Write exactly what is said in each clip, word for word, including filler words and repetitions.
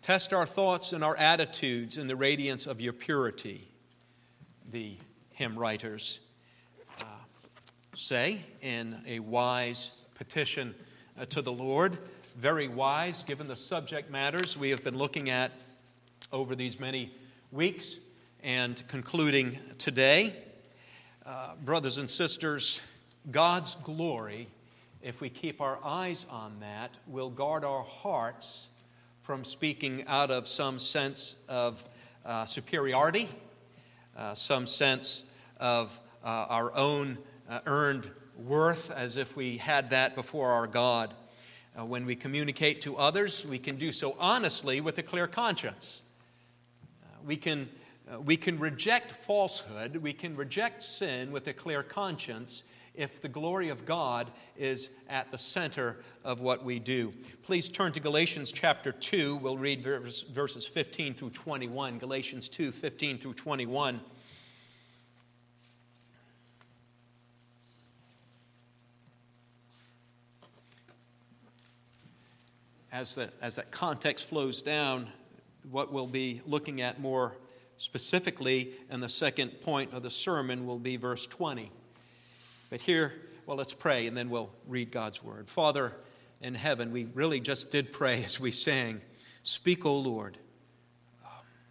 Test our thoughts and our attitudes in the radiance of your purity, the hymn writers uh, say in a wise petition uh, to the Lord. Very wise, given the subject matters we have been looking at over these many weeks and concluding today. Uh, brothers and sisters, God's glory, if we keep our eyes on that, will guard our hearts from speaking out of some sense of uh, superiority, uh, some sense of uh, our own uh, earned worth, as if we had that before our God. Uh, when we communicate to others, we can do so honestly with a clear conscience. Uh, we can uh, we can reject falsehood, we can reject sin with a clear conscience if the glory of God is at the center of what we do. Please turn to Galatians chapter two. We'll read verse, verses fifteen through twenty-one. Galatians two, fifteen through twenty-one. As, the, as that context flows down, what we'll be looking at more specifically in the second point of the sermon will be verse twenty. But here, well, let's pray and then we'll read God's word. Father in heaven, we really just did pray as we sang, "Speak, O Lord." Um,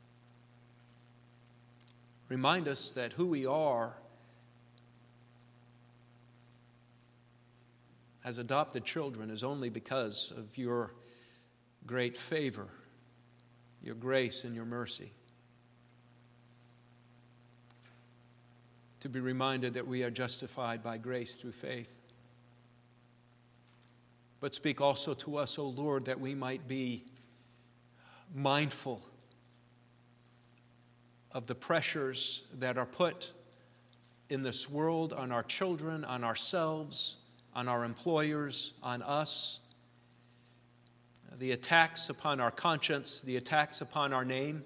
remind us that who we are as adopted children is only because of your great favor, your grace and your mercy. To be reminded that we are justified by grace through faith. But speak also to us, O Lord, that we might be mindful of the pressures that are put in this world on our children, on ourselves, on our employers, on us. The attacks upon our conscience, the attacks upon our name,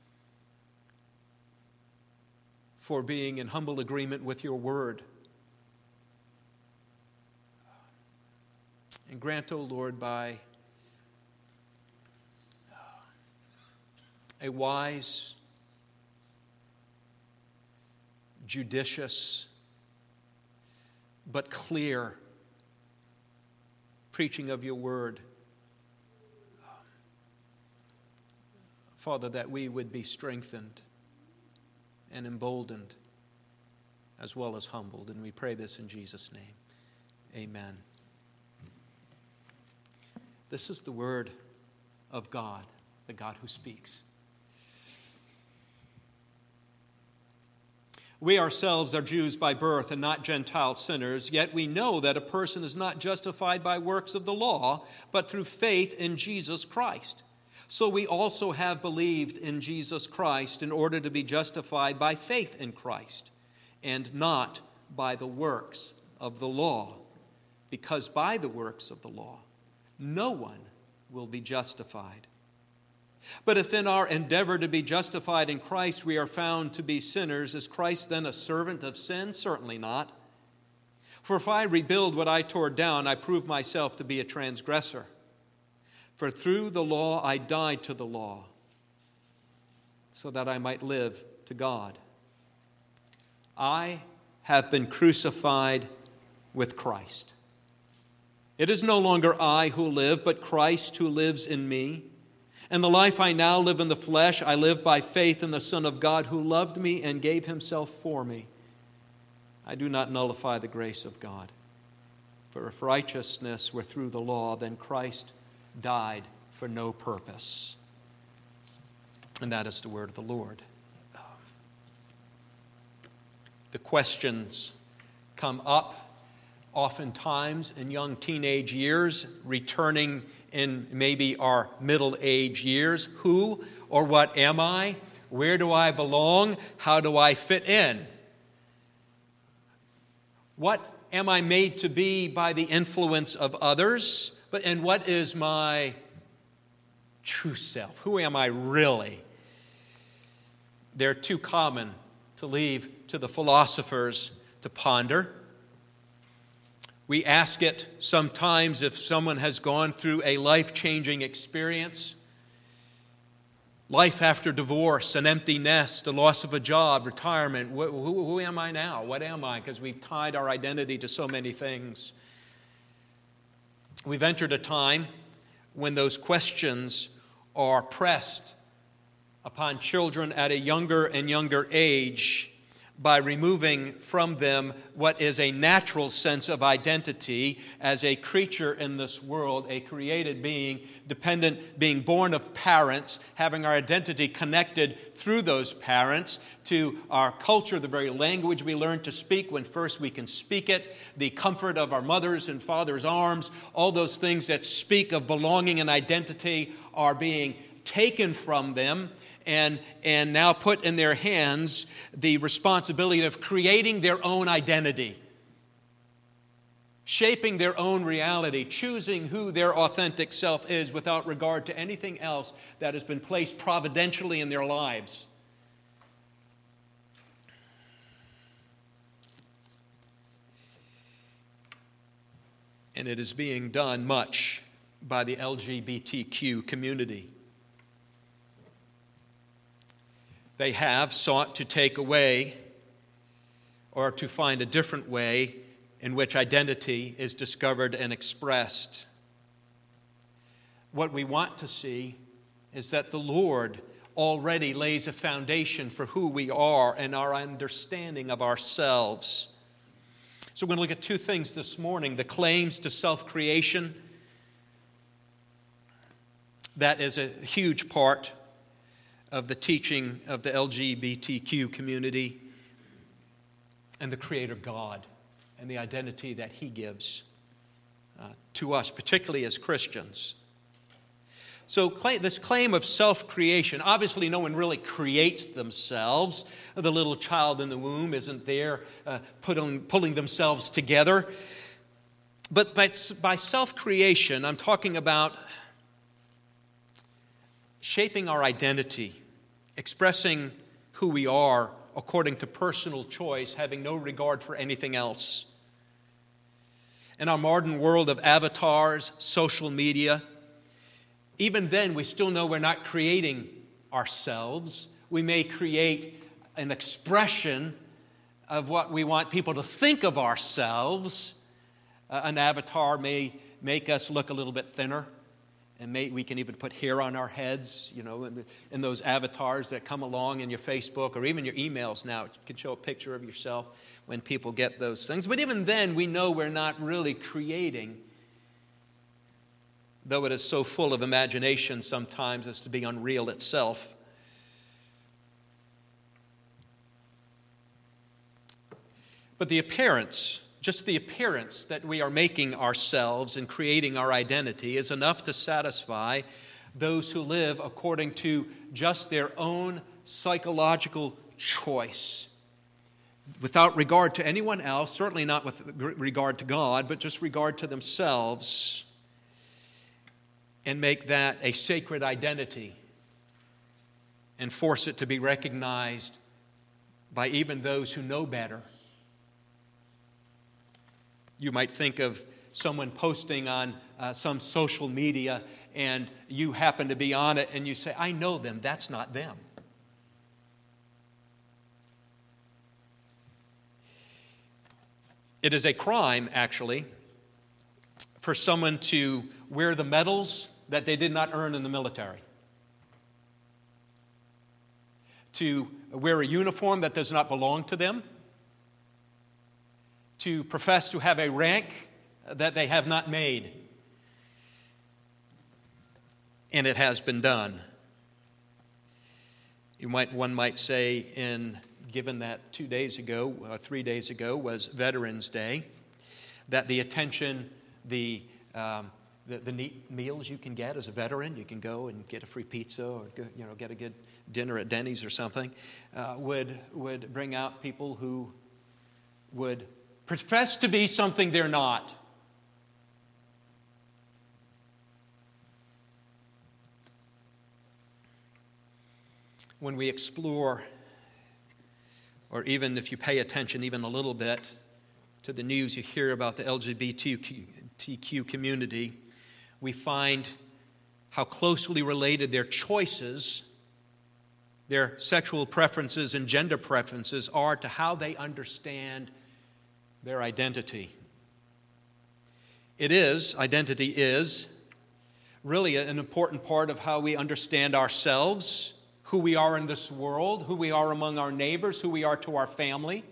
for being in humble agreement with your word. And grant, O Lord, by a wise, judicious, but clear preaching of your word, Father, that we would be strengthened and emboldened as well as humbled. And we pray this in Jesus' name. Amen. This is the word of God, the God who speaks. We ourselves are Jews by birth and not Gentile sinners, yet we know that a person is not justified by works of the law, but through faith in Jesus Christ. So we also have believed in Jesus Christ in order to be justified by faith in Christ, and not by the works of the law, because by the works of the law no one will be justified. But if in our endeavor to be justified in Christ we are found to be sinners, is Christ then a servant of sin? Certainly not. For if I rebuild what I tore down, I prove myself to be a transgressor. For through the law I died to the law, so that I might live to God. I have been crucified with Christ. It is no longer I who live, but Christ who lives in me. And the life I now live in the flesh, I live by faith in the Son of God who loved me and gave himself for me. I do not nullify the grace of God. For if righteousness were through the law, then Christ died for no purpose. And that is the word of the Lord. The questions come up oftentimes in young teenage years, returning in maybe our middle age years. Who or what am I? Where do I belong? How do I fit in? What am I made to be by the influence of others? But and what is my true self? Who am I really? They're too common to leave to the philosophers to ponder. We ask it sometimes if someone has gone through a life-changing experience. life after divorce, an empty nest, a loss of a job, retirement. Who, who, who am I now? What am I? Because we've tied our identity to so many things. We've entered a time when those questions are pressed upon children at a younger and younger age by removing from them what is a natural sense of identity as a creature in this world, a created being, dependent, being born of parents, having our identity connected through those parents to our culture, the very language we learn to speak when first we can speak it, the comfort of our mother's and father's arms, all those things that speak of belonging and identity are being taken from them and, and now put in their hands the responsibility of creating their own identity, shaping their own reality, choosing who their authentic self is without regard to anything else that has been placed providentially in their lives. And it is being done much by the L G B T Q community. They have sought to take away or to find a different way in which identity is discovered and expressed. What we want to see is that the Lord already lays a foundation for who we are and our understanding of ourselves. So we're going to look at two things this morning: the claims to self-creation. That is a huge part of the teaching of the L G B T Q community, and the Creator God and the identity that He gives uh, to us, particularly as Christians. So this claim of self-creation, obviously no one really creates themselves. The little child in the womb isn't there uh, putting, pulling themselves together. But by, by self-creation, I'm talking about shaping our identity, expressing who we are according to personal choice, having no regard for anything else. In our modern world of avatars, social media, even then we still know we're not creating ourselves. We may create an expression of what we want people to think of ourselves. Uh, an avatar may make us look a little bit thinner. And may, we can even put hair on our heads, you know, in, the, in those avatars that come along in your Facebook or even your emails now. You can show a picture of yourself when people get those things. But even then, we know we're not really creating, though it is so full of imagination sometimes as to be unreal itself. But the appearance, just the appearance that we are making ourselves and creating our identity is enough to satisfy those who live according to just their own psychological choice, without regard to anyone else, certainly not with regard to God, but just regard to themselves, and make that a sacred identity and force it to be recognized by even those who know better. You might think of someone posting on uh, some social media and you happen to be on it and you say, I know them, that's not them. It is a crime, actually, for someone to wear the medals that they did not earn in the military, to wear a uniform that does not belong to them, to profess to have a rank that they have not made. And it has been done. You might, one might say, in given that two days ago, uh, three days ago was Veterans Day, that the attention, the, um, the the neat meals you can get as a veteran, you can go and get a free pizza or go, you know get a good dinner at Denny's or something, uh, would would bring out people who would profess to be something they're not. When we explore, or even if you pay attention even a little bit to the news you hear about the L G B T Q community, we find how closely related their choices their sexual preferences and gender preferences are to how they understand their identity. It is, identity is, really an important part of how we understand ourselves, who we are in this world, who we are among our neighbors, who we are to our family.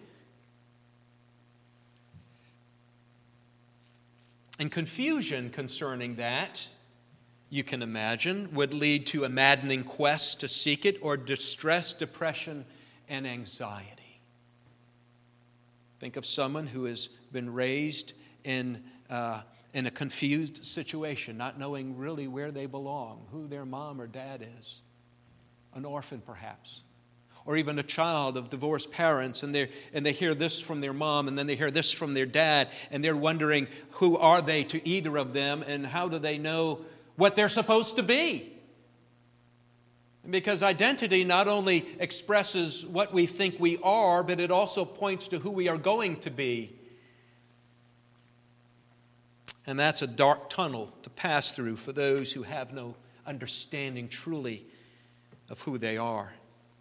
And confusion concerning that, you can imagine, would lead to a maddening quest to seek it, or distress, depression, and anxiety. Think of someone who has been raised in, uh, in a confused situation, not knowing really where they belong, who their mom or dad is, an orphan perhaps, or even a child of divorced parents, and they and they hear this from their mom, and then they hear this from their dad, and they're wondering who are they to either of them, and how do they know what they're supposed to be? Because identity not only expresses what we think we are, but it also points to who we are going to be. And that's a dark tunnel to pass through for those who have no understanding truly of who they are.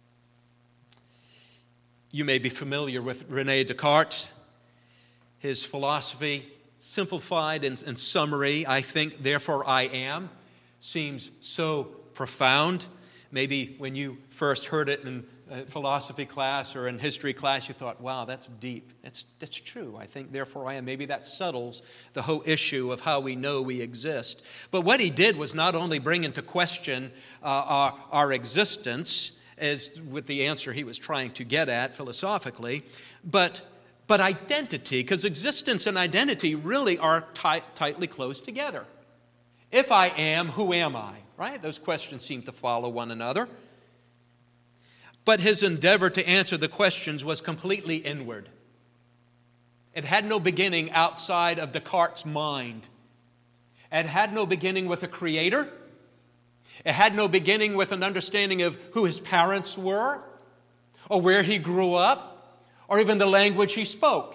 You may be familiar with René Descartes. His philosophy, simplified in, in summary, I think, therefore I am, seems so profound. Maybe when you first heard it in uh, philosophy class or in history class, you thought, wow, that's deep. That's, that's true. I think, therefore I am. Maybe that settles the whole issue of how we know we exist. But what he did was not only bring into question uh, our, our existence, as with the answer he was trying to get at philosophically, but, but identity, because existence and identity really are tight, tightly close together. If I am, who am I? Right? Those questions seem to follow one another. But his endeavor to answer the questions was completely inward. It had no beginning outside of Descartes' mind. It had no beginning with a creator. It had no beginning with an understanding of who his parents were, or where he grew up, or even the language he spoke.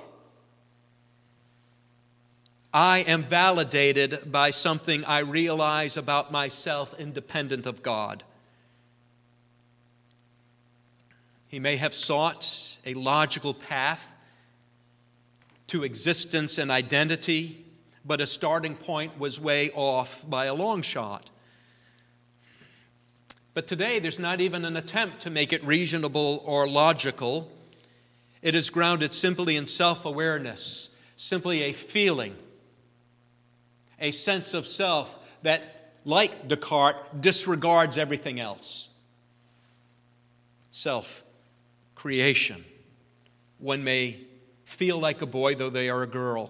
I am validated by something I realize about myself independent of God. He may have sought a logical path to existence and identity, but a starting point was way off by a long shot. But today, there's not even an attempt to make it reasonable or logical. It is grounded simply in self-awareness, simply a feeling, a sense of self that, like Descartes, disregards everything else. Self-creation. One may feel like a boy, though they are a girl.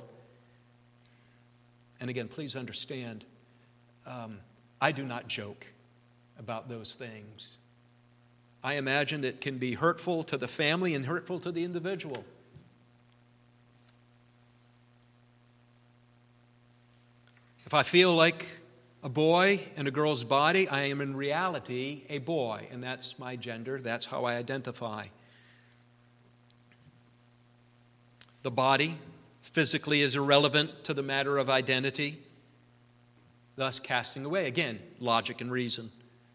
And again, please understand, um, I do not joke about those things. I imagine it can be hurtful to the family and hurtful to the individual. If I feel like a boy in a girl's body, I am in reality a boy, and that's my gender. That's how I identify. The body physically is irrelevant to the matter of identity, thus casting away, again, logic and reason.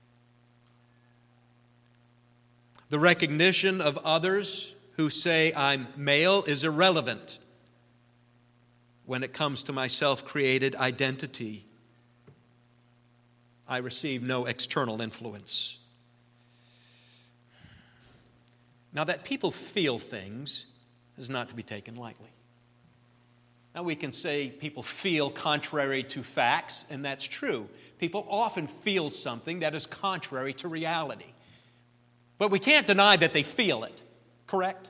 The recognition of others who say I'm male is irrelevant when it comes to my self-created identity. I receive no external influence. Now, that people feel things is not to be taken lightly. Now, we can say people feel contrary to facts, and that's true. People often feel something that is contrary to reality. But we can't deny that they feel it, correct?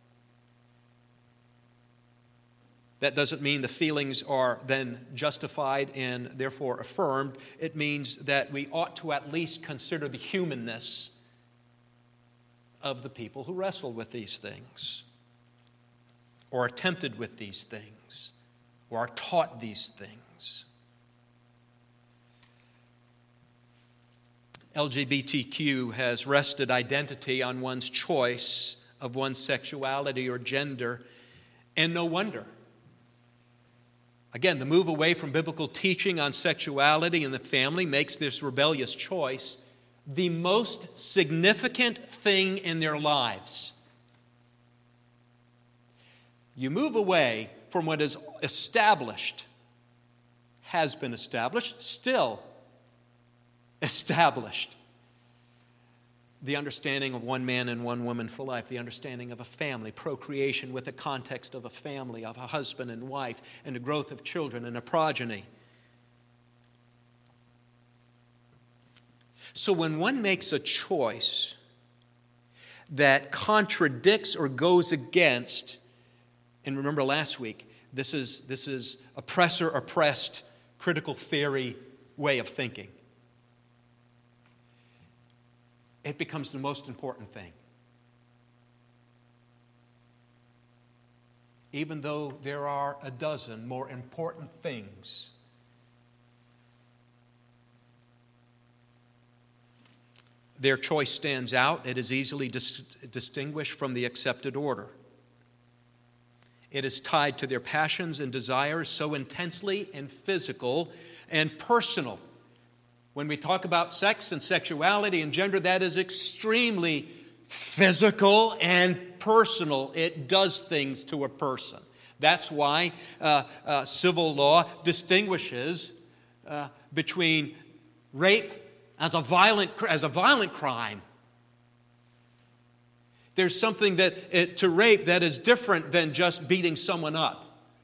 That doesn't mean the feelings are then justified and therefore affirmed. It means that we ought to at least consider the humanness of the people who wrestle with these things, or are tempted with these things, or are taught these things. L G B T Q has rested identity on one's choice of one's sexuality or gender, and no wonder. Again, the move away from biblical teaching on sexuality in the family makes this rebellious choice the most significant thing in their lives. You move away from what is established, has been established, still established. The understanding of one man and one woman for life, the understanding of a family, procreation with the context of a family, of a husband and wife, and the growth of children and a progeny. So when one makes a choice that contradicts or goes against, and remember last week, this is, this is oppressor-oppressed critical theory way of thinking. It becomes the most important thing. Even though there are a dozen more important things. Their choice stands out. It is easily dis- distinguished from the accepted order. It is tied to their passions and desires so intensely and physical and personal. When we talk about sex and sexuality and gender, that is extremely physical and personal. It does things to a person. That's why uh, uh, civil law distinguishes uh, between rape as a violent as a violent crime. There's something that it, to rape that is different than just beating someone up.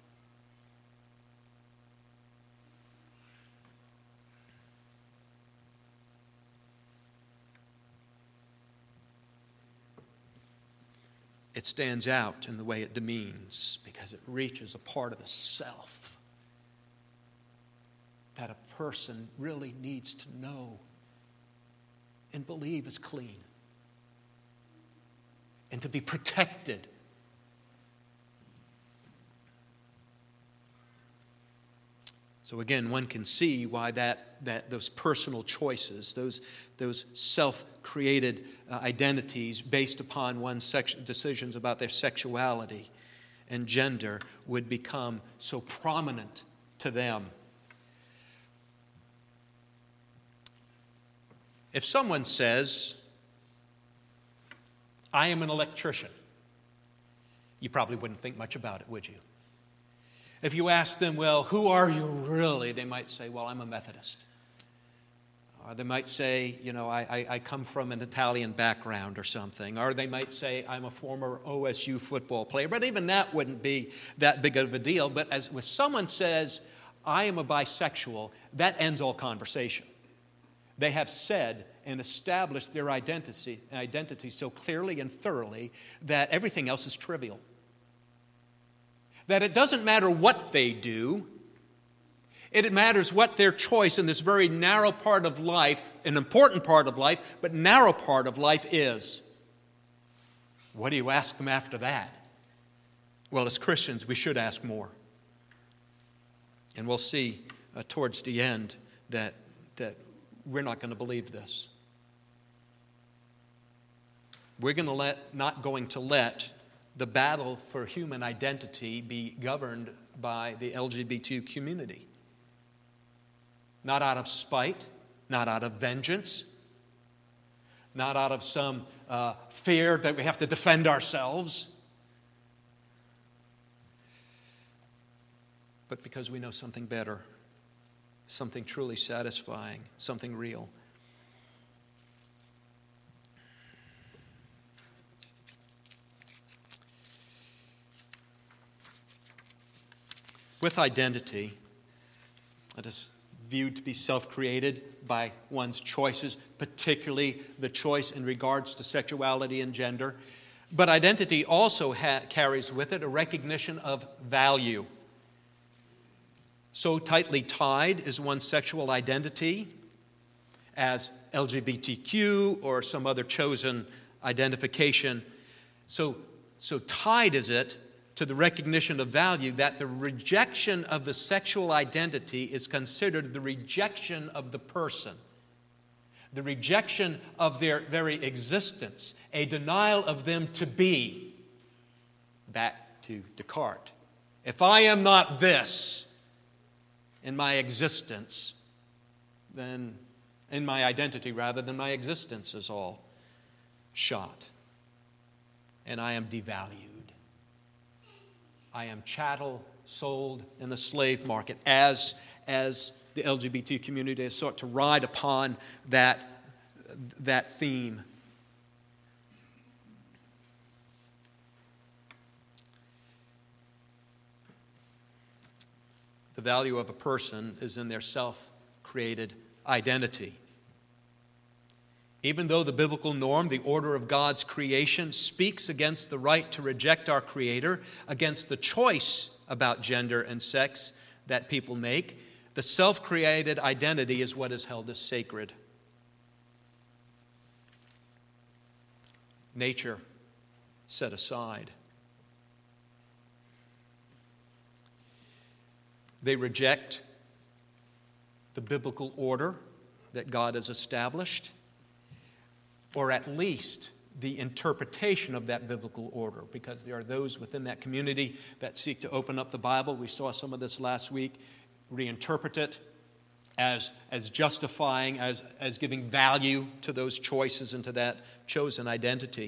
It stands out in the way it demeans because it reaches a part of the self that a person really needs to know and believe is clean and to be protected. So again, one can see why that, that those personal choices, those, those self-created uh, identities based upon one's sex- decisions about their sexuality and gender would become so prominent to them. If someone says, I am an electrician, you probably wouldn't think much about it, would you? If you ask them, well, who are you really? They might say, well, I'm a Methodist. Or they might say, you know, I, I, I come from an Italian background or something. Or they might say, I'm a former O S U football player. But even that wouldn't be that big of a deal. But as when someone says, I am a bisexual, that ends all conversation. They have said and established their identity, identity so clearly and thoroughly that everything else is trivial. That it doesn't matter what they do, it matters what their choice in this very narrow part of life, an important part of life, but narrow part of life is. What do you ask them after that? Well, as Christians, we should ask more. And we'll see uh, towards the end that, that we're not going to believe this. We're going to let, not going to let the battle for human identity be governed by the L G B T community. Not out of spite, not out of vengeance, not out of some uh, fear that we have to defend ourselves, but because we know something better, something truly satisfying, something real. With identity, it is viewed to be self-created by one's choices, particularly the choice in regards to sexuality and gender. But identity also ha- carries with it a recognition of value. So tightly tied is one's sexual identity as L G B T Q or some other chosen identification. So, so tied is it to the recognition of value that the rejection of the sexual identity is considered the rejection of the person, the rejection of their very existence, a denial of them to be. Back to Descartes. If I am not this in my existence, then and my identity rather than my existence is all shot. And I am devalued. I am chattel sold in the slave market as, as the L G B T community has sought to ride upon that, that theme. The value of a person is in their self-created identity. Even though the biblical norm, the order of God's creation, speaks against the right to reject our Creator, against the choice about gender and sex that people make, the self-created identity is what is held as sacred. Nature set aside. They reject the biblical order that God has established, or at least the interpretation of that biblical order, because there are those within that community that seek to open up the Bible. We saw some of this last week, reinterpret it as, as justifying, as, as giving value to those choices and to that chosen identity.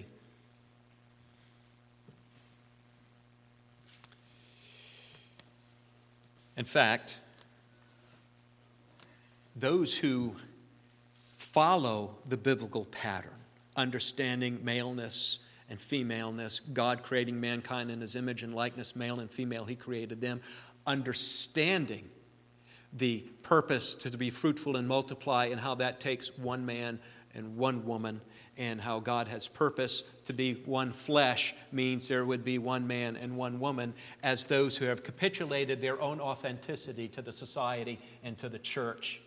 In fact, those who follow the biblical pattern, understanding maleness and femaleness, God creating mankind in His image and likeness, male and female, He created them, understanding the purpose to be fruitful and multiply and how that takes one man and one woman, and how God has purpose to be one flesh means there would be one man and one woman, as those who have capitulated their own authenticity to the society and to the church.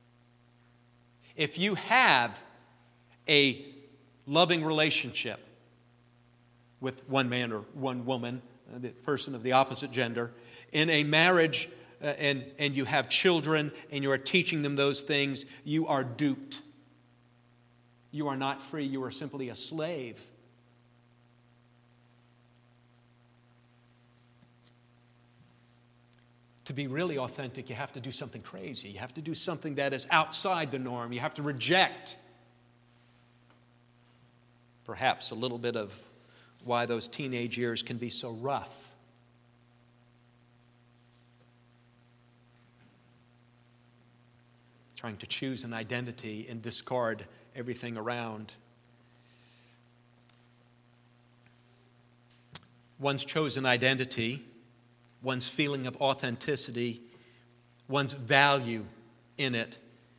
If you have a loving relationship with one man or one woman, the person of the opposite gender, in a marriage, uh, and, and you have children and you are teaching them those things, you are duped. You are not free, you are simply a slave. To be really authentic, you have to do something crazy. You have to do something that is outside the norm. You have to reject perhaps a little bit of why those teenage years can be so rough. Trying to choose an identity and discard everything around. One's chosen identity, one's feeling of authenticity, one's value in it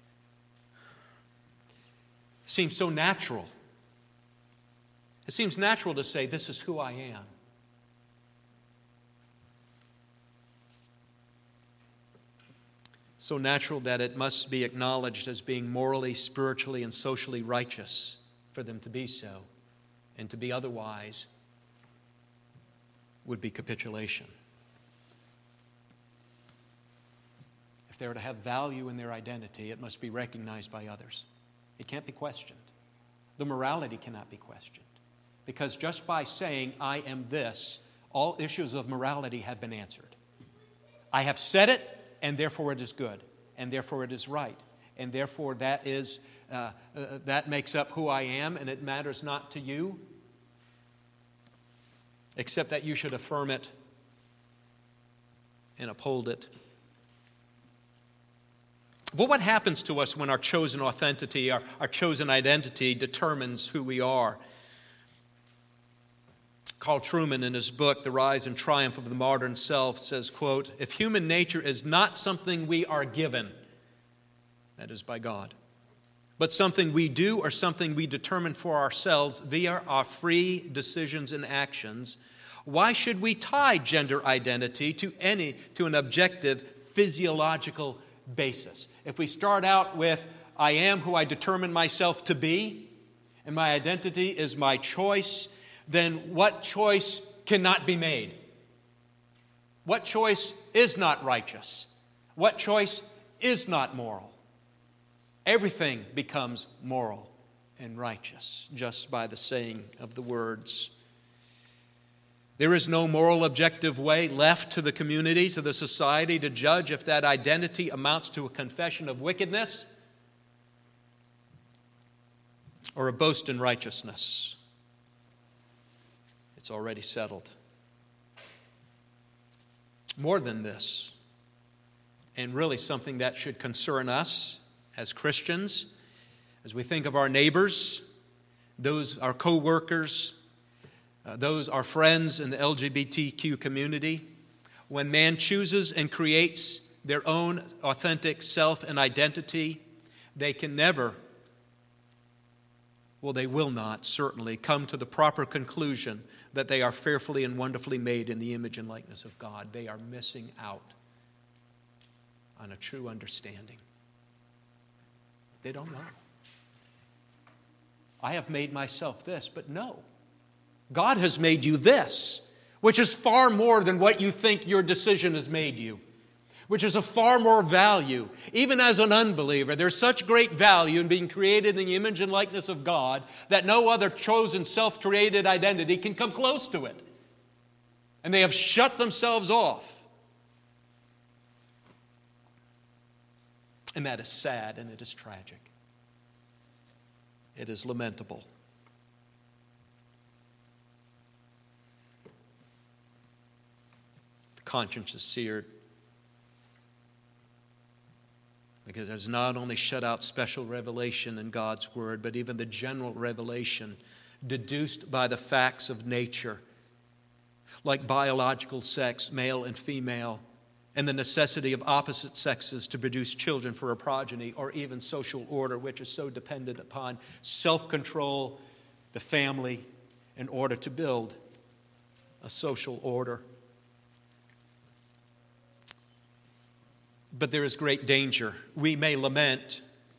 seems so natural. It seems natural to say, this is who I am. So natural that it must be acknowledged as being morally, spiritually, and socially righteous for them to be so. And to be otherwise would be capitulation. If they are to have value in their identity, it must be recognized by others. It can't be questioned. The morality cannot be questioned. Because just by saying, I am this, all issues of morality have been answered. I have said it, and therefore it is good, and therefore it is right, and therefore that is uh, uh, that makes up who I am, and it matters not to you, except that you should affirm it and uphold it. But what happens to us when our chosen authenticity, our, our chosen identity determines who we are? Carl Trueman, in his book, The Rise and Triumph of the Modern Self, says, quote, if human nature is not something we are given, that is by God, but something we do or something we determine for ourselves via our free decisions and actions, why should we tie gender identity to any to an objective physiological basis? If we start out with, I am who I determine myself to be, and my identity is my choice, then what choice cannot be made? What choice is not righteous? What choice is not moral? Everything becomes moral and righteous just by the saying of the words. There is no moral objective way left to the community, to the society, to judge if that identity amounts to a confession of wickedness or a boast in righteousness. It's already settled. More than this, and really something that should concern us as Christians, as we think of our neighbors, those our co-workers, uh, those our friends in the L G B T Q community, when man chooses and creates their own authentic self and identity, they can never, well, they will not certainly come to the proper conclusion that they are fearfully and wonderfully made in the image and likeness of God. They are missing out on a true understanding. They don't know. I have made myself this, but no. God has made you this, which is far more than what you think your decision has made you, which is of far more value. Even as an unbeliever, there's such great value in being created in the image and likeness of God that no other chosen self-created identity can come close to it. And they have shut themselves off. And that is sad and it is tragic. It is lamentable. The conscience is seared because it has not only shut out special revelation in God's Word, but even the general revelation deduced by the facts of nature, like biological sex, male and female, and the necessity of opposite sexes to produce children for a progeny, or even social order, which is so dependent upon self-control, the family, in order to build a social order. But there is great danger. We may lament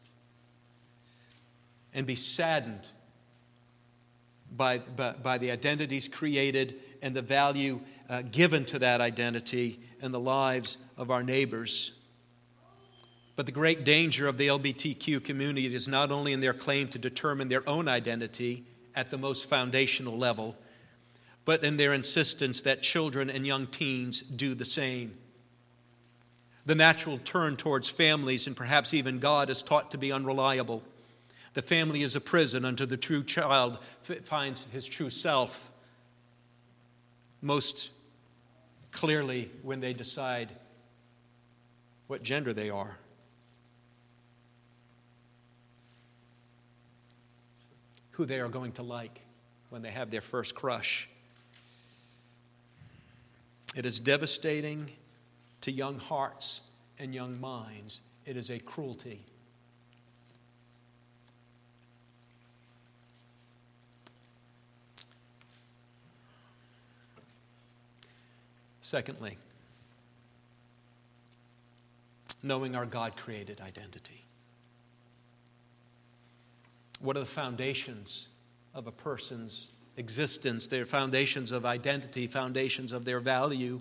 and be saddened by, by, by the identities created and the value uh, given to that identity in the lives of our neighbors. But the great danger of the L G B T Q community is not only in their claim to determine their own identity at the most foundational level, but in their insistence that children and young teens do the same. The natural turn towards families and perhaps even God is taught to be unreliable. The family is a prison until the true child finds his true self. Most clearly when they decide what gender they are. Who they are going to like when they have their first crush. It is devastating to young hearts and young minds. It is a cruelty. Secondly, knowing our God-created identity. What are the foundations of a person's existence? Their foundations of identity, foundations of their value.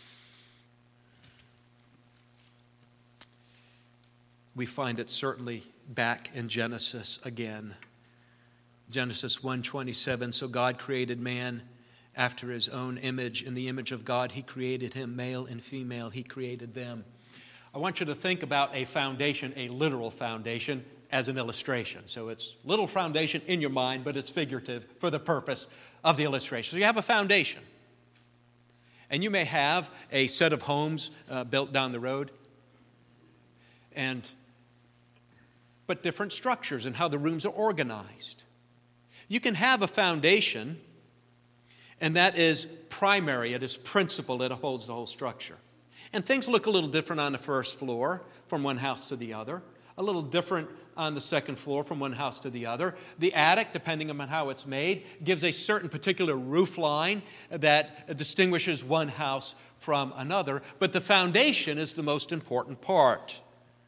We find it certainly back in Genesis again. Genesis one twenty-seven, so God created man after his own image. In the image of God, he created him, male and female, he created them. I want you to think about a foundation, a literal foundation, as an illustration. So it's little foundation in your mind, but it's figurative for the purpose of the illustration. So you have a foundation. And you may have a set of homes uh, built down the road, and but different structures and how the rooms are organized. You can have a foundation, and that is primary, it is principal, it upholds the whole structure. And things look a little different on the first floor from one house to the other, a little different on the second floor from one house to the other. The attic, depending on how it's made, gives a certain particular roof line that distinguishes one house from another. But the foundation is the most important part.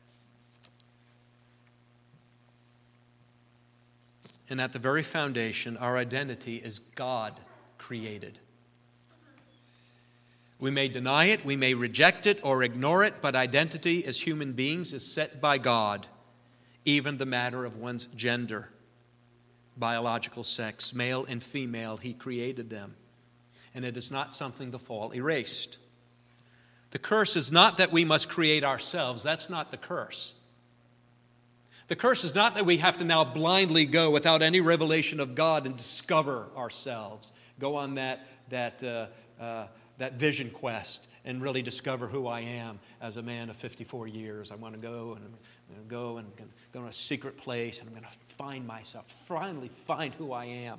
And at the very foundation, our identity is God-created. We may deny it, we may reject it or ignore it, but identity as human beings is set by God. Even the matter of one's gender, biological sex, male and female, he created them. And it is not something the fall erased. The curse is not that we must create ourselves. That's not the curse. The curse is not that we have to now blindly go without any revelation of God and discover ourselves. Go on that, that, uh, uh, that vision quest and really discover who I am as a man of fifty-four years. I want to go and I'm going to go and go to a secret place and I'm going to find myself, finally find who I am.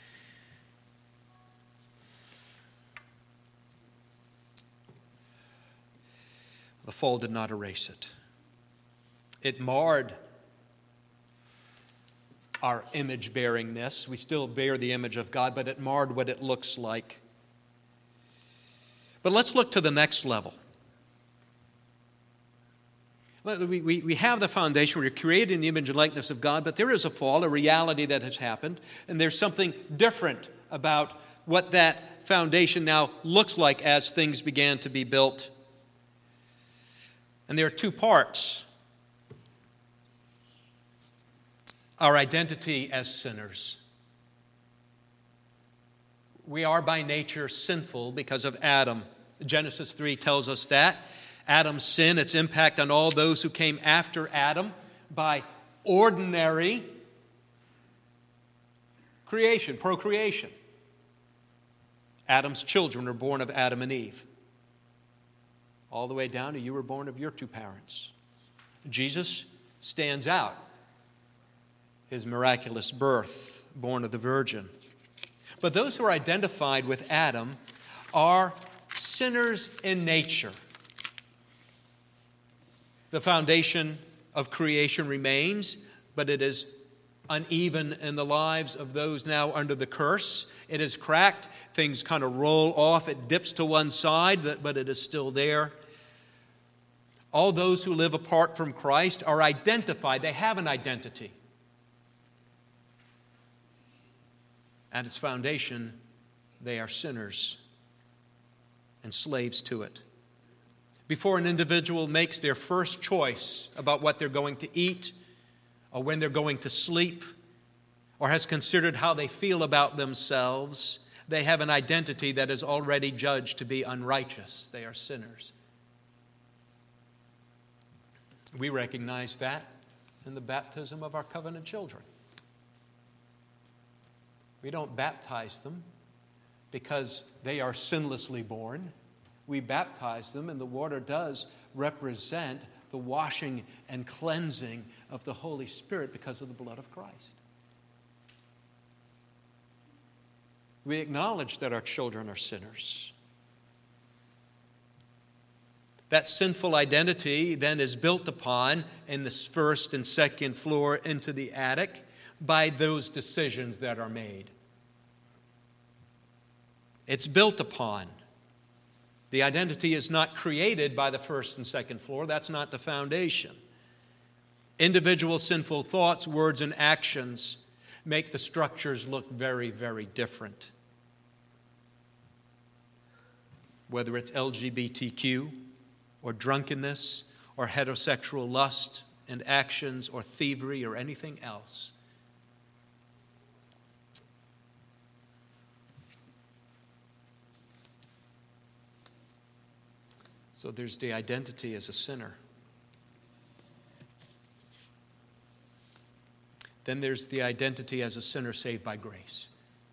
The fall did not erase it. It marred our image-bearingness. We still bear the image of God, but it marred what it looks like. But let's look to the next level. We, we, we have the foundation. We're created in the image and likeness of God, but there is a fall, a reality that has happened, and there's something different about what that foundation now looks like as things began to be built. And there are two parts. Our identity as sinners. We are by nature sinful because of Adam. Genesis three tells us that. Adam's sin, its impact on all those who came after Adam by ordinary creation, procreation. Adam's children are born of Adam and Eve. All the way down to you were born of your two parents. Jesus stands out. His miraculous birth, born of the Virgin. But those who are identified with Adam are sinners in nature. The foundation of creation remains, but it is uneven in the lives of those now under the curse. It is cracked. Things kind of roll off. It dips to one side, but it is still there. All those who live apart from Christ are identified. They have an identity. At its foundation, they are sinners and slaves to it. Before an individual makes their first choice about what they're going to eat or when they're going to sleep or has considered how they feel about themselves, they have an identity that is already judged to be unrighteous. They are sinners. We recognize that in the baptism of our covenant children. We don't baptize them because they are sinlessly born. We baptize them, and the water does represent the washing and cleansing of the Holy Spirit because of the blood of Christ. We acknowledge that our children are sinners. That sinful identity then is built upon in this first and second floor into the attic by those decisions that are made. It's built upon. The identity is not created by the first and second floor. That's not the foundation. Individual sinful thoughts, words, and actions make the structures look very, very different. Whether it's L G B T Q or drunkenness or heterosexual lust and actions or thievery or anything else. So there's the identity as a sinner. Then there's the identity as a sinner saved by grace.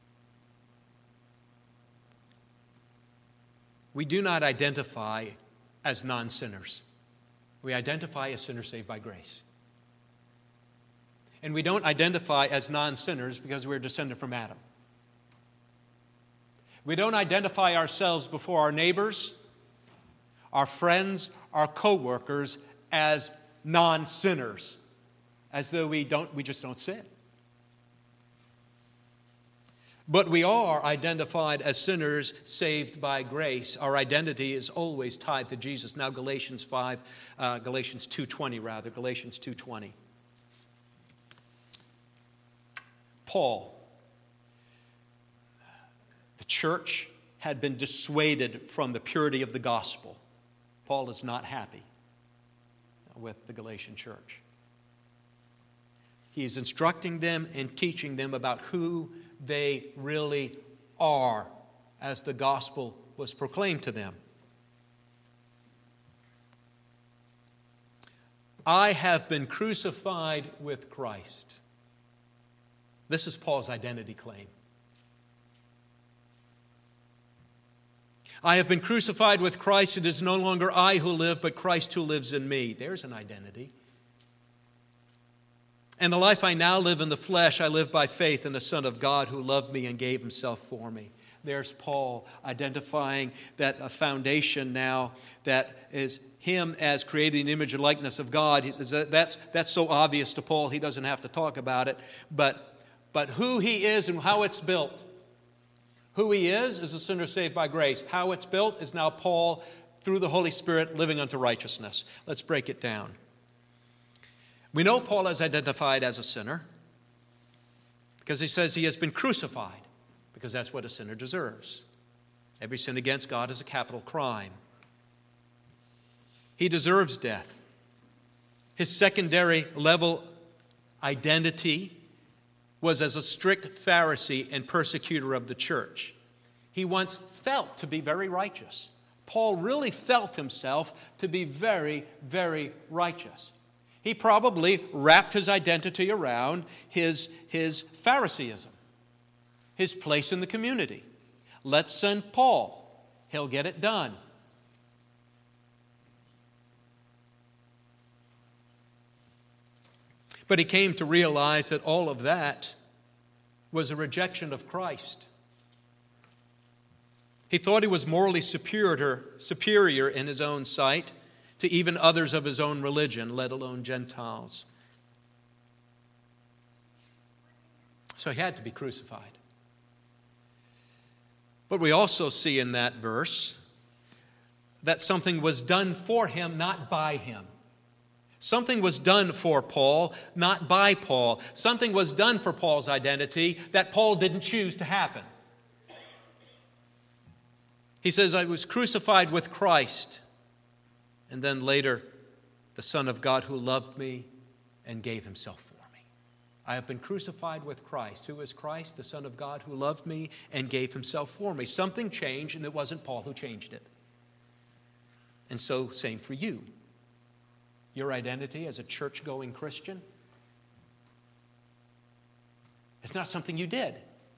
We do not identify as non-sinners. We identify as sinners saved by grace. And we don't identify as non-sinners because we're descended from Adam. We don't identify ourselves before our neighbors, our friends, our co-workers as non-sinners, as though we don't, we just don't sin. But we are identified as sinners saved by grace. Our identity is always tied to Jesus. Now Galatians five, uh, Galatians two twenty rather, Galatians two twenty. Paul, the church had been dissuaded from the purity of the gospel. Paul is not happy with the Galatian church. He is instructing them and teaching them about who they really are as the gospel was proclaimed to them. I have been crucified with Christ. This is Paul's identity claim. I have been crucified with Christ. It is no longer I who live, but Christ who lives in me. There's an identity. And the life I now live in the flesh, I live by faith in the Son of God who loved me and gave himself for me. There's Paul identifying that a foundation now that is him as created in the image and likeness of God. That's, that's so obvious to Paul, he doesn't have to talk about it. But, but who he is and how it's built. Who he is is a sinner saved by grace. How it's built is now Paul, through the Holy Spirit, living unto righteousness. Let's break it down. We know Paul is identified as a sinner because he says he has been crucified, because that's what a sinner deserves. Every sin against God is a capital crime. He deserves death. His secondary level identity was as a strict Pharisee and persecutor of the church. He once felt to be very righteous. Paul really felt himself to be very, very righteous. He probably wrapped his identity around his, his Phariseeism, his place in the community. Let's send Paul. He'll get it done. But he came to realize that all of that was a rejection of Christ. He thought he was morally superior, superior in his own sight to even others of his own religion, let alone Gentiles. So he had to be crucified. But we also see in that verse that something was done for him, not by him. Something was done for Paul, not by Paul. Something was done for Paul's identity that Paul didn't choose to happen. He says, I was crucified with Christ. And then later, the Son of God who loved me and gave himself for me. I have been crucified with Christ. Who is Christ? The Son of God who loved me and gave himself for me. Something changed, and it wasn't Paul who changed it. And so, same for you. Your identity as a church-going Christian, it's not something you did.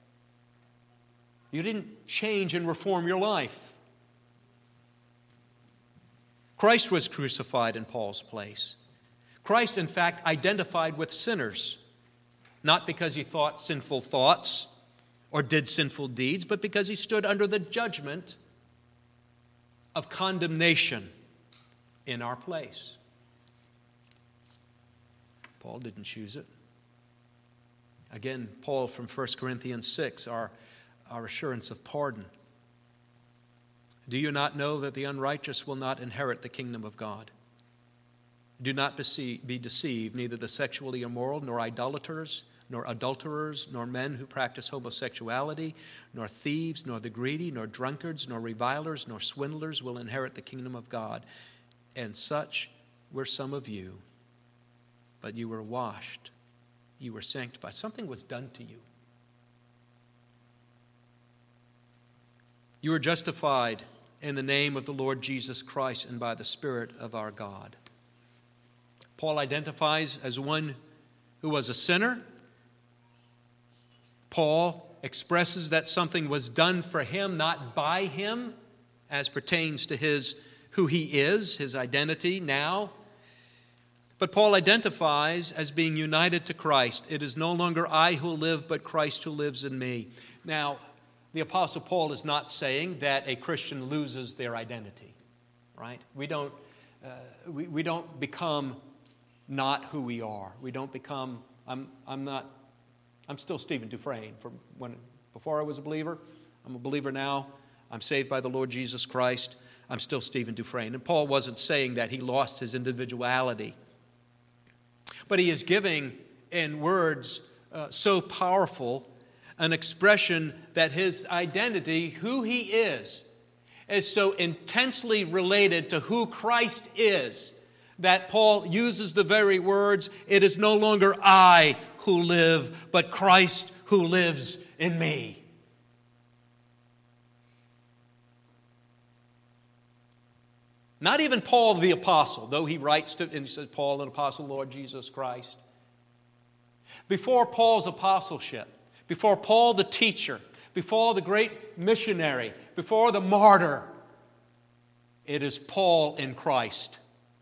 You didn't change and reform your life. Christ was crucified in Paul's place. Christ, in fact, identified with sinners, not because he thought sinful thoughts or did sinful deeds, but because he stood under the judgment of condemnation in our place. Paul didn't choose it. Again, Paul from First Corinthians six, our, our assurance of pardon. Do you not know that the unrighteous will not inherit the kingdom of God? Do not be deceived, neither the sexually immoral, nor idolaters, nor adulterers, nor men who practice homosexuality, nor thieves, nor the greedy, nor drunkards, nor revilers, nor swindlers will inherit the kingdom of God. And such were some of you. But you were washed, you were sanctified. Something was done to you. You were justified in the name of the Lord Jesus Christ and by the Spirit of our God. Paul identifies as one who was a sinner. Paul expresses that something was done for him, not by him, as pertains to his who he is, his identity now. But Paul identifies as being united to Christ. It is no longer I who live, but Christ who lives in me. Now, the Apostle Paul is not saying that a Christian loses their identity, right? We don't, uh, we, we don't become not who we are. We don't become, I'm, I'm not, I'm still Stephen Dufresne from when, before I was a believer. I'm a believer now. I'm saved by the Lord Jesus Christ. I'm still Stephen Dufresne. And Paul wasn't saying that he lost his individuality. But he is giving in words uh, so powerful an expression that his identity, who he is, is so intensely related to who Christ is that Paul uses the very words, it is no longer I who live, but Christ who lives in me. Not even Paul the apostle, though he writes to, and he says, Paul, an apostle, Lord Jesus Christ. Before Paul's apostleship, before Paul the teacher, before the great missionary, before the martyr, it is Paul in Christ.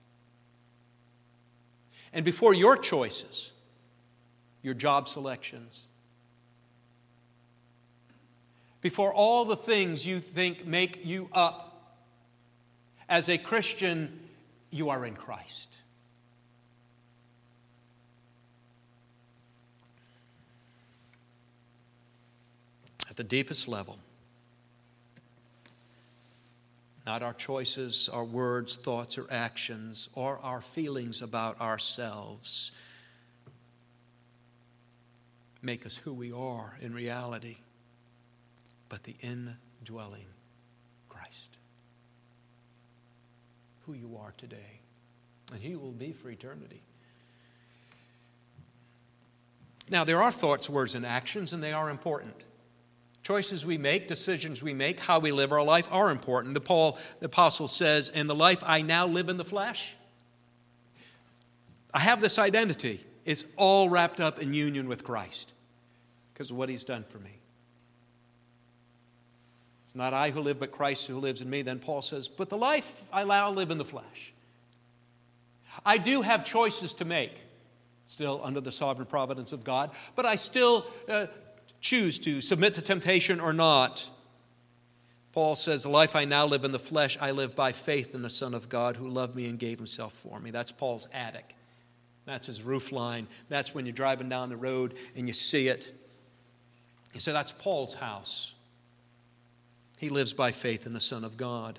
And before your choices, your job selections, before all the things you think make you up, as a Christian, you are in Christ. At the deepest level, not our choices, our words, thoughts, or actions, or our feelings about ourselves make us who we are in reality, but the indwelling Christ. Who you are today, and He will be for eternity. Now, there are thoughts, words, and actions, and they are important. Choices we make, decisions we make, how we live our life are important. The Paul, the apostle says, "In the life I now live in the flesh, I have this identity. It's all wrapped up in union with Christ because of what He's done for me. It's not I who live, but Christ who lives in me." Then Paul says, "But the life I now live in the flesh. I do have choices to make, still under the sovereign providence of God, but I still uh, choose to submit to temptation or not." Paul says, "The life I now live in the flesh, I live by faith in the Son of God who loved me and gave Himself for me." That's Paul's attic. That's his roof line. That's when you're driving down the road and you see it. You say, that's Paul's house. He lives by faith in the Son of God.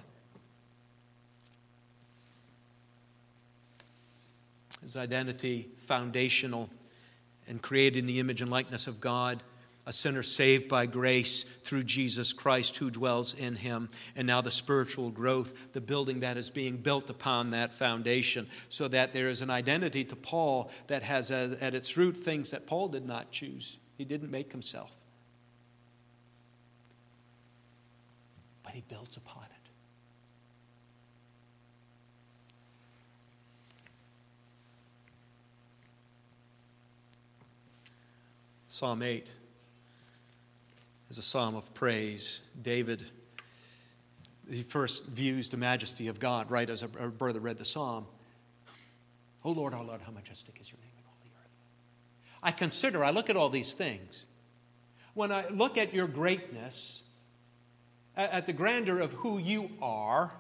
His identity, foundational and created in the image and likeness of God, a sinner saved by grace through Jesus Christ who dwells in him, and now the spiritual growth, the building that is being built upon that foundation, so that there is an identity to Paul that has at its root things that Paul did not choose. He didn't make himself. But he builds upon it. Psalm eight is a psalm of praise. David, he first views the majesty of God, right, as our brother read the psalm. "Oh Lord, our Lord, how majestic is your name in all the earth." I consider, I look at all these things. When I look at your greatness, at the grandeur of who you are,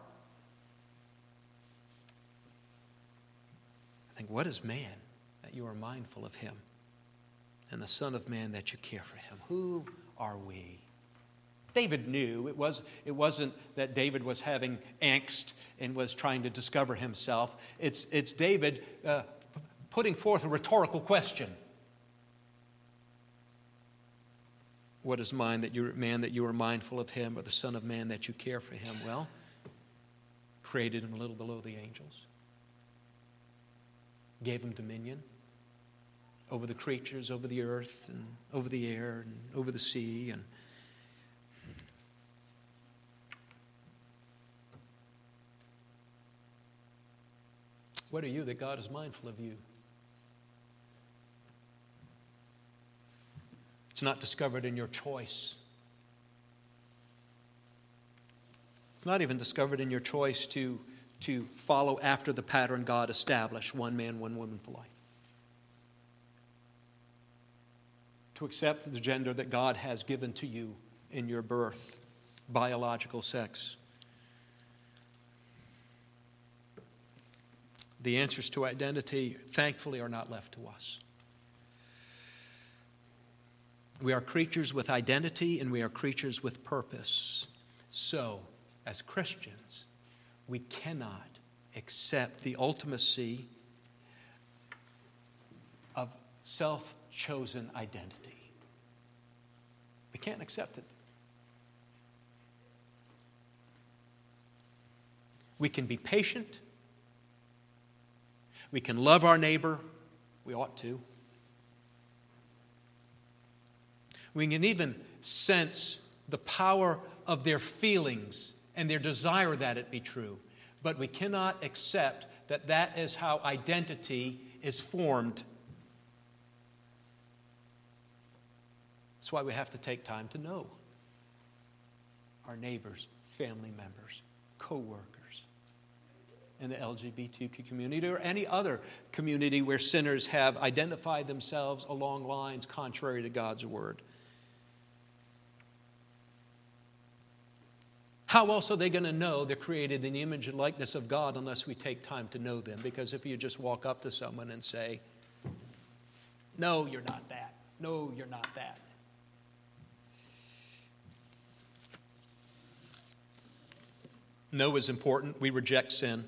I think, what is man that you are mindful of him? And the Son of Man that you care for him. Who are we? David knew. It, was, it wasn't that David was having angst and was trying to discover himself. It's, it's David uh, putting forth a rhetorical question. What is mine that you, man that you are mindful of him, or the Son of Man that you care for him? Well, created him a little below the angels. Gave him dominion over the creatures, over the earth, and over the air, and over the sea. And what are you that God is mindful of you? It's not discovered in your choice. It's not even discovered in your choice to, to follow after the pattern God established, one man, one woman for life. To accept the gender that God has given to you in your birth, biological sex. The answers to identity, thankfully, are not left to us. We are creatures with identity and we are creatures with purpose. So, as Christians, we cannot accept the ultimacy of self-chosen identity. We can't accept it. We can be patient. We can love our neighbor. We ought to. We can even sense the power of their feelings and their desire that it be true. But we cannot accept that that is how identity is formed. That's why we have to take time to know our neighbors, family members, co-workers in the L G B T Q community or any other community where sinners have identified themselves along lines contrary to God's word. How else are they going to know they're created in the image and likeness of God unless we take time to know them? Because if you just walk up to someone and say, no, you're not that. No, you're not that. No is important. We reject sin.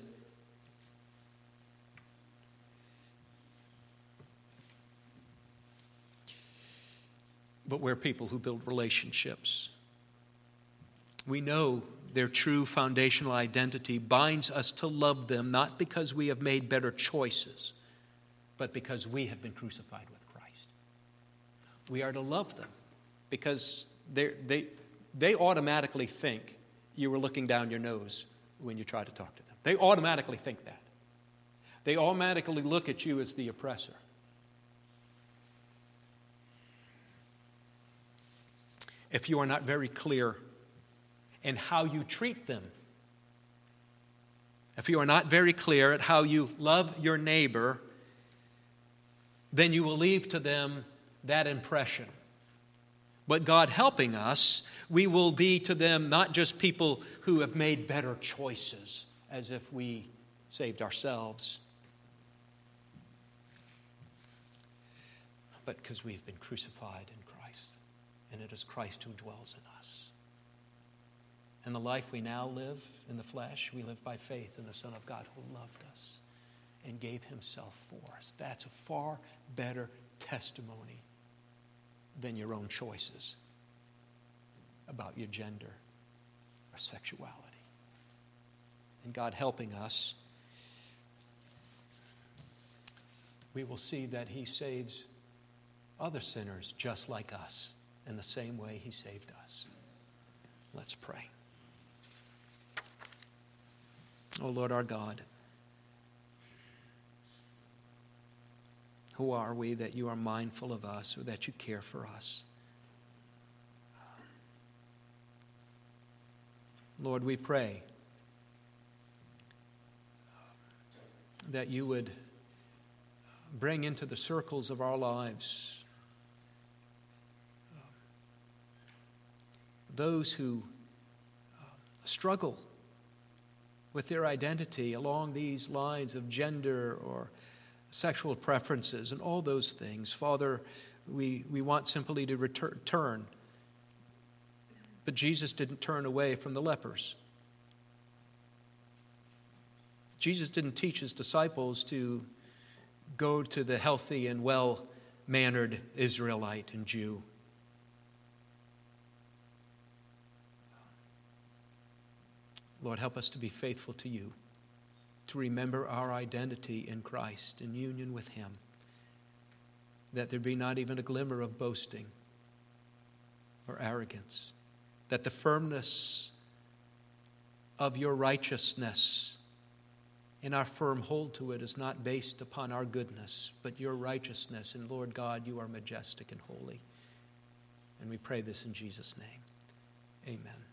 But we're people who build relationships. We know their true foundational identity binds us to love them, not because we have made better choices, but because we have been crucified with Christ. We are to love them because they they automatically think you were looking down your nose when you try to talk to them. They automatically think that. They automatically look at you as the oppressor. If you are not very clear in how you treat them, if you are not very clear at how you love your neighbor, then you will leave to them that impression. But God helping us, we will be to them not just people who have made better choices, as if we saved ourselves, but because we've been crucified in Christ, and it is Christ who dwells in us. And the life we now live in the flesh, we live by faith in the Son of God who loved us and gave himself for us. That's a far better testimony than your own choices about your gender or sexuality. And God helping us, we will see that he saves other sinners just like us in the same way he saved us. Let's pray. Oh Lord our God, who are we that you are mindful of us or that you care for us? Lord, we pray that you would bring into the circles of our lives those who struggle with their identity along these lines of gender or sexual preferences and all those things. Father, we, we want simply to return, turn. But Jesus didn't turn away from the lepers. Jesus didn't teach his disciples to go to the healthy and well-mannered Israelite and Jew. Lord, help us to be faithful to you, to remember our identity in Christ, in union with him, that there be not even a glimmer of boasting or arrogance, that the firmness of your righteousness and our firm hold to it is not based upon our goodness, but your righteousness. And Lord God, you are majestic and holy. And we pray this in Jesus' name. Amen.